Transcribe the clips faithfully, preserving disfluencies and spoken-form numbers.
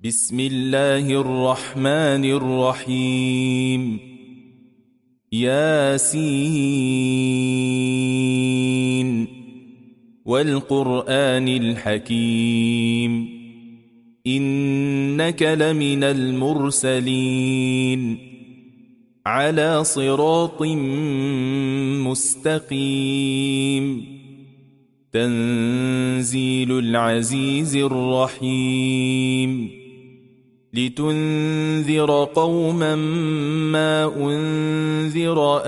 بسم الله الرحمن الرحيم ياسين والقرآن الحكيم إنك لمن المرسلين على صراط مستقيم تنزيل العزيز الرحيم لتنذر قوما ما أنذر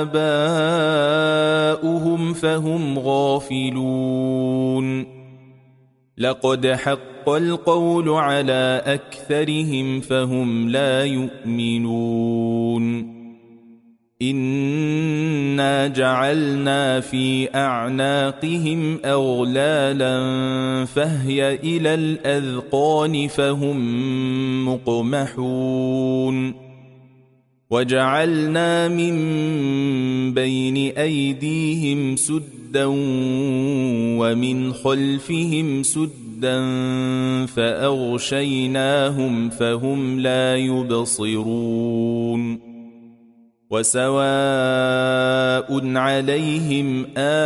آباؤهم فهم غافلون لقد حق القول على أكثرهم فهم لا يؤمنون إنا جعلنا في أعناقهم أغلالا فهي إلى الأذقان فهم مقمحون وجعلنا من بين أيديهم سدا ومن خلفهم سدا فأغشيناهم فهم لا يبصرون وسواء عليهم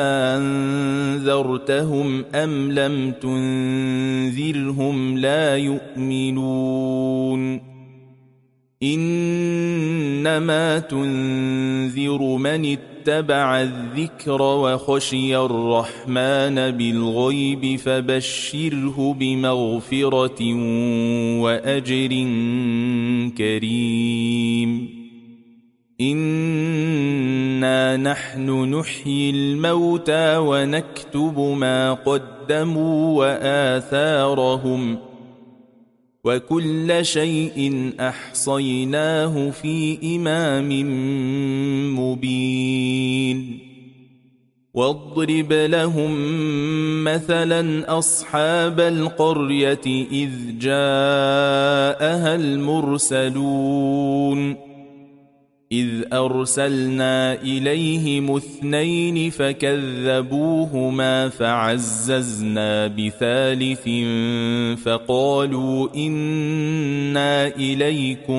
أنذرتهم أم لم تنذرهم لا يؤمنون إنما تنذر من اتبع الذكر وخشي الرحمن بالغيب فبشره بمغفرة وأجر كريم إنا نحن نحيي الموتى ونكتب ما قدموا وآثارهم وكل شيء أحصيناه في إمام مبين واضرب لهم مثلا أصحاب القرية إذ جاءها المرسلون إذ أرسلنا إليهم اثنين فكذبوهما فعززنا بثالث فقالوا إنا إليكم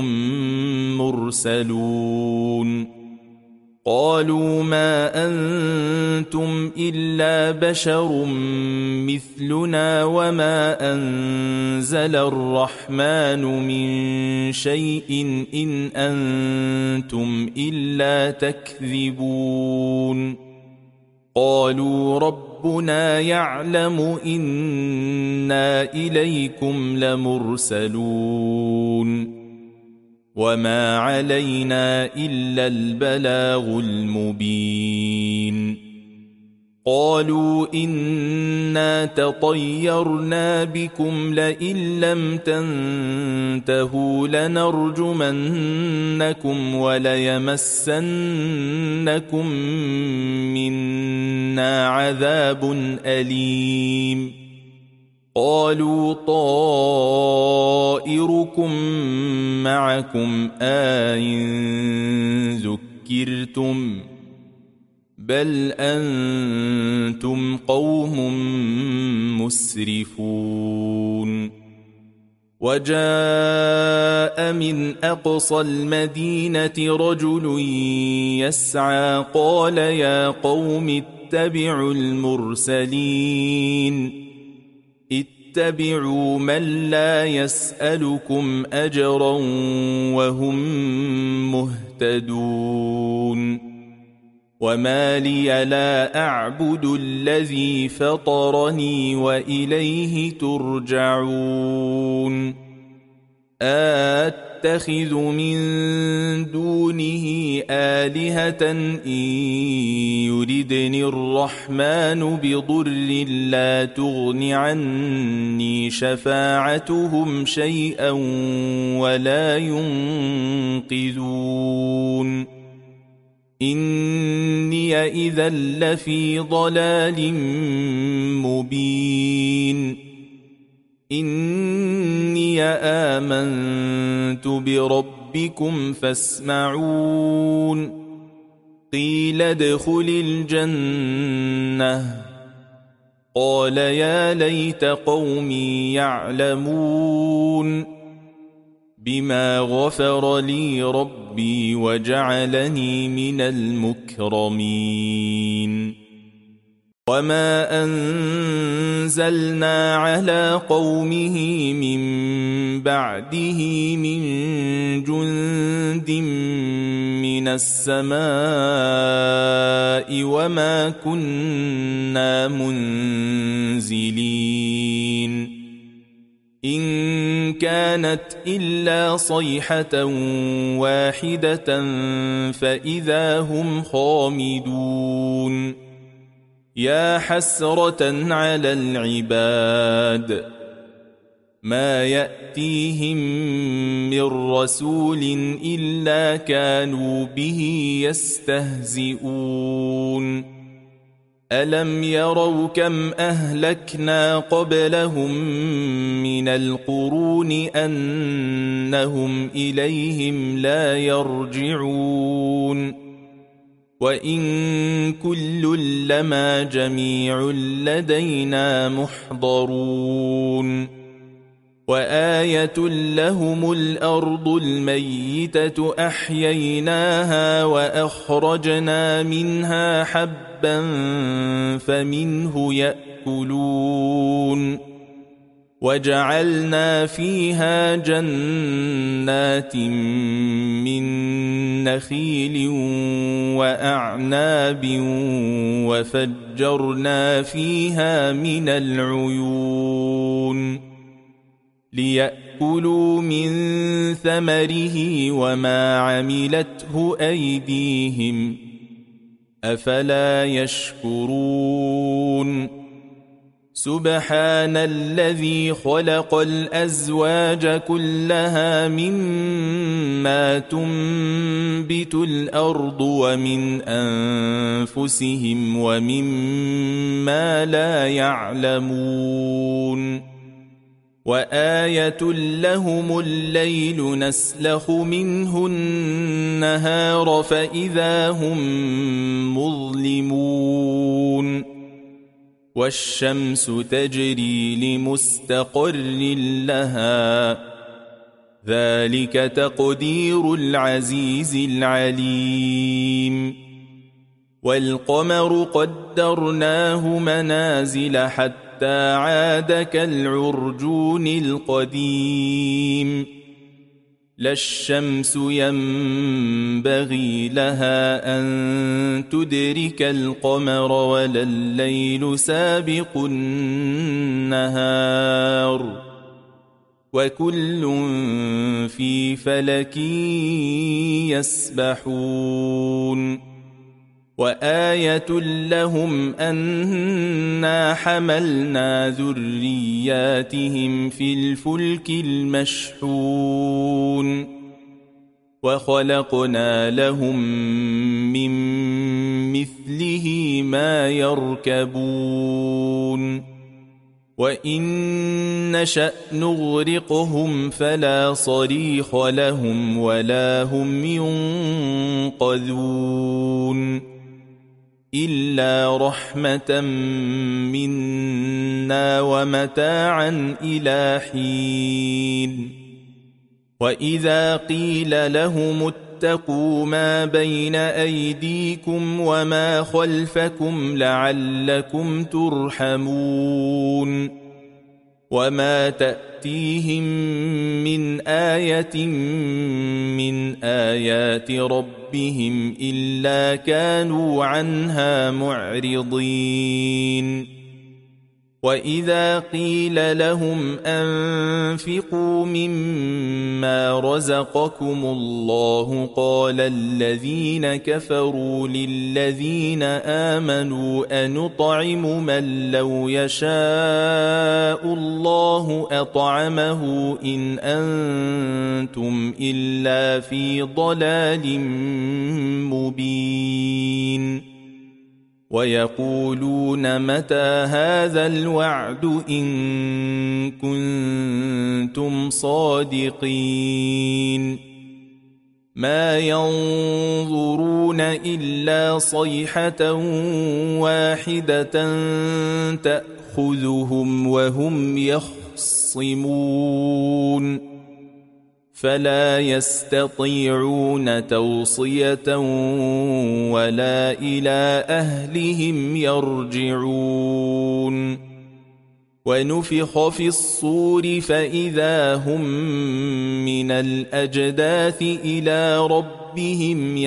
مرسلون قالوا ما أنتم إلا بشر مثلنا وما أنزل الرحمن من شيء إن أنتم إلا تكذبون قالوا ربنا يعلم إنا إليكم لمرسلون وما علينا إلا البلاغ المبين قالوا إنا تطيرنا بكم لئن لم تنتهوا لنرجمنكم وليمسنكم منا عذاب أليم قالوا طائركم معكم أئن ذكرتم بل أنتم قوم مسرفون وجاء من أقصى المدينة رجل يسعى قال يا قوم اتبعوا المرسلين اتبعوا من لا يسألكم أجرا وهم مهتدون وما لي لا أعبد الذي فطرني وإليه ترجعون أتخذ من دونه آلهة إن يردني الرحمن بضر لا تغن عني شفاعتهم شيئا ولا ينقذون إني إذا لفي ضلال مبين إني آمنت بربكم فاسمعون قيل ادخل الجنة قال يا ليت قومي يعلمون بما غفر لي ربي وجعلني من المكرمين وما أنزلنا على قومه من بعده من جند من السماء وما كنا منزلين إن كانت إلا صيحة واحدة فإذا هم خامدون يا حسرة على العباد ما يأتيهم من رسول إلا كانوا به يستهزئون ألم يروا كم أهلكنا قبلهم من القرون أنهم إليهم لا يرجعون وإن كل لما جميع لدينا محضرون وآية لهم الأرض الميتة أحييناها وأخرجنا منها حبا فمنه يأكلون وجعلنا فيها جنات من نخيل وأعناب وفجرنا فيها من العيون ليأكلوا من ثمره وما عملته أيديهم أفلا يشكرون سبحان الذي خلق الأزواج كلها مما تنبت الأرض ومن أنفسهم ومما لا يعلمون وآية لهم الليل نسلخ منه النهار فإذا هم مظلمون والشمس تجري لمستقر لها ذلك تقدير العزيز العليم والقمر قدرناه منازل حتى حتى عاد كالعرجون القديم لا الشمس ينبغي لها أن تدرك القمر ولا الليل سابق النهار وكل في فلك يسبحون وآية لهم أنا حملنا ذرياتهم في الفلك المشحون وخلقنا لهم من مثله ما يركبون وإن نشأ نغرقهم فلا صريخ لهم ولا هم ينقذون إلا رحمة منا ومتاعا إلى حين وإذا قيل لهم اتقوا ما بين أيديكم وما خلفكم لعلكم ترحمون وما تأتيهم من آية من آيات ربهم إلا كانوا عنها معرضين وإذا قيل لهم أنفقوا مما رزقكم الله قال الذين كفروا للذين آمنوا أنطعم من لو يشاء الله أطعمه إن أنتم إلا في ضلال مبين ويقولون متى هذا الوعد إن كنتم صادقين ما ينظرون إلا صيحة واحدة تأخذهم وهم يخصمون فلا يستطيعون توصية ولا إلى أهلهم يرجعون ونفخ في الصور فإذا هم من الأجداث إلى ربهم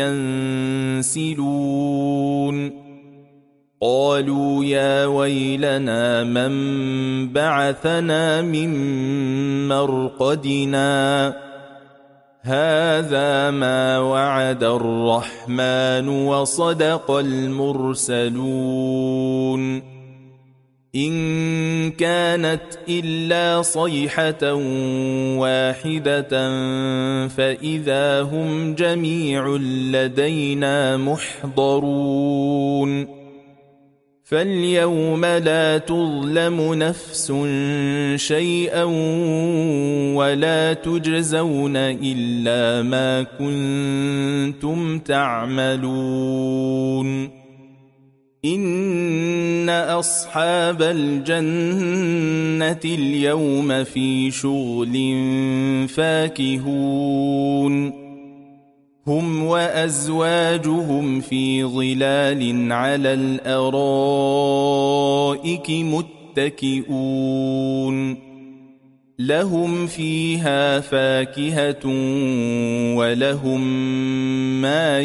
ينسلون قالوا يا ويلنا من بعثنا من مرقدنا هذا ما وعد الرحمن وصدق المرسلون إن كانت إلا صيحة واحدة فإذا هم جميع لدينا محضرون فاليوم لا تظلم نفس شيئا ولا تجزون إلا ما كنتم تعملون إن أصحاب الجنة اليوم في شغل فاكهون هم وأزواجهم في ظلال على الأرائك متكئون لهم فيها فاكهة ولهم ما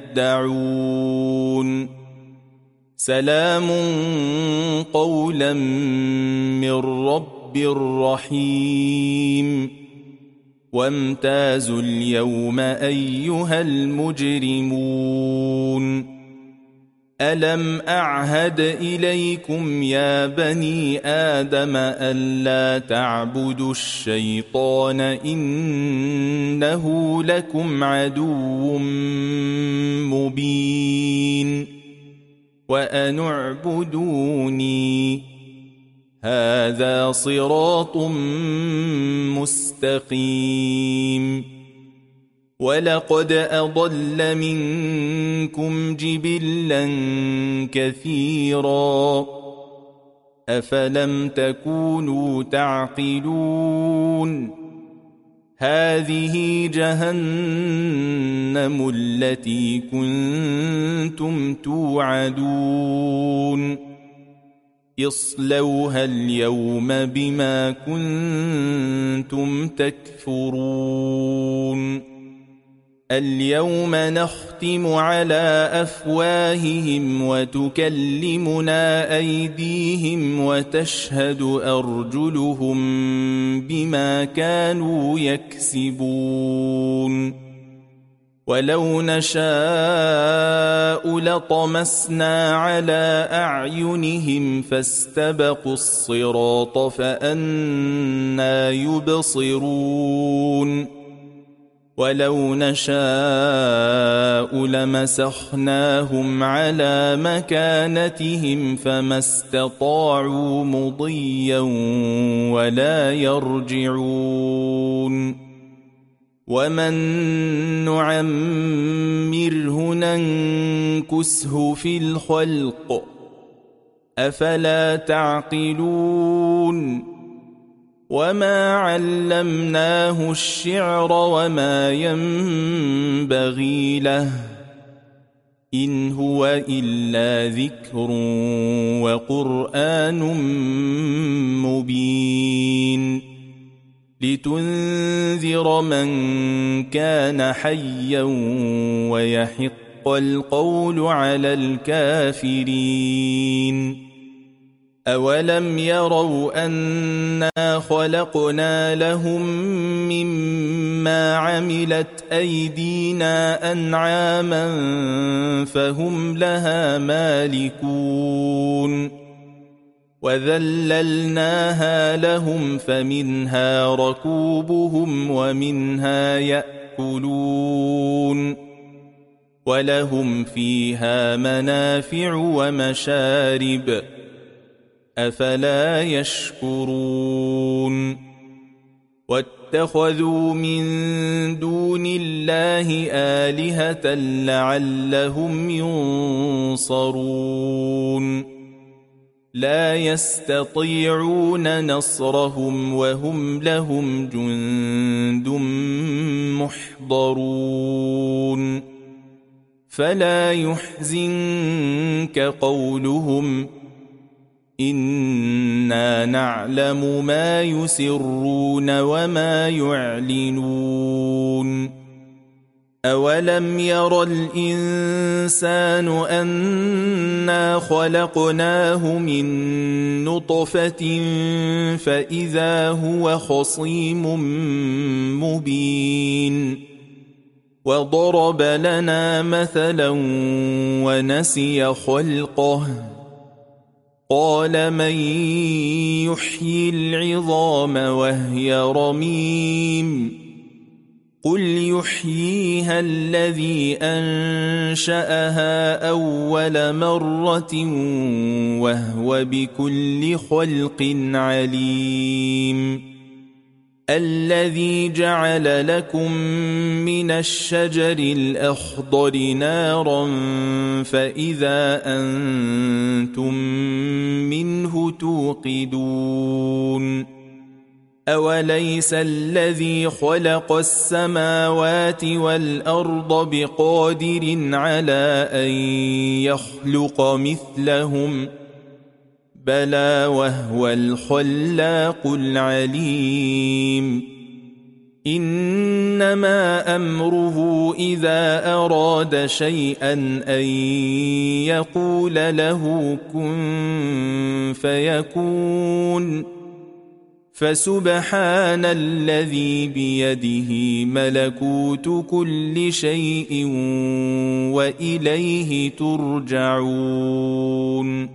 يدعون سلام قولا من رب رحيم وامتازوا اليوم أيها المجرمون ألم أعهد إليكم يا بني آدم ألا تعبدوا الشيطان إنه لكم عدو مبين وأن اعبدوني هذا صراط مستقيم ولقد أضل منكم جبلا كثيرا أفلم تكونوا تعقلون هذه جهنم التي كنتم توعدون اصلوها اليوم بما كنتم تكفرون اليوم نختم على أفواههم وتكلمنا أيديهم وتشهد أرجلهم بما كانوا يكسبون ولو نشاء لطمسنا على أعينهم فاستبقوا الصراط فأنى يبصرون ولو نشاء لمسخناهم على مكانتهم فما استطاعوا مضيا ولا يرجعون ومن نعمره ننكسه في الخلق أفلا تعقلون وما علمناه الشعر وما ينبغي له إن هو إلا ذكر وقرآن مبين لتنذر من كان حيا ويحق القول على الكافرين أولم يروا أنا خلقنا لهم مما عملت أيدينا أنعاما فهم لها مالكون وذللناها لهم فمنها ركوبهم ومنها يأكلون ولهم فيها منافع ومشارب أفلا يشكرون واتخذوا من دون الله آلهة لعلهم ينصرون لا يستطيعون نصرهم وهم لهم جند محضرون فلا يحزنك قولهم إنا نعلم ما يسرون وما يعلنون أولم ير الإنسان أنا خلقناه من نطفة فإذا هو خصيم مبين وضرب لنا مثلا ونسي خلقه قال من يحيي العظام وهي رميم قل يحييها الذي أنشأها أول مرة وهو بكل خلق عليم الذي جعل لكم من الشجر الأخضر نارا فإذا أنتم منه توقدون أوليس الذي خلق السماوات والأرض بقادر على أن يخلق مثلهم بلى وهو الخلاق العليم إنما أمره إذا أراد شيئا أن يقول له كن فيكون فسبحان الذي بيده ملكوت كل شيء وإليه ترجعون